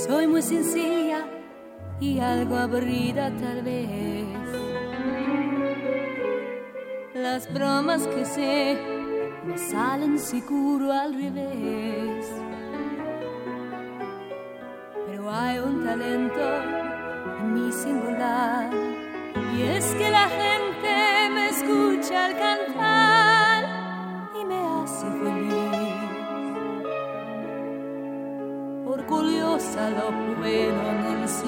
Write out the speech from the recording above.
Soy muy sencilla y algo aburrida tal vez. Las bromas que sé me salen seguro al revés. Pero hay un talento en mi singular, y es que la gente me escucha al cantar y me hace feliz. Orgullosa lo puedo anunciar.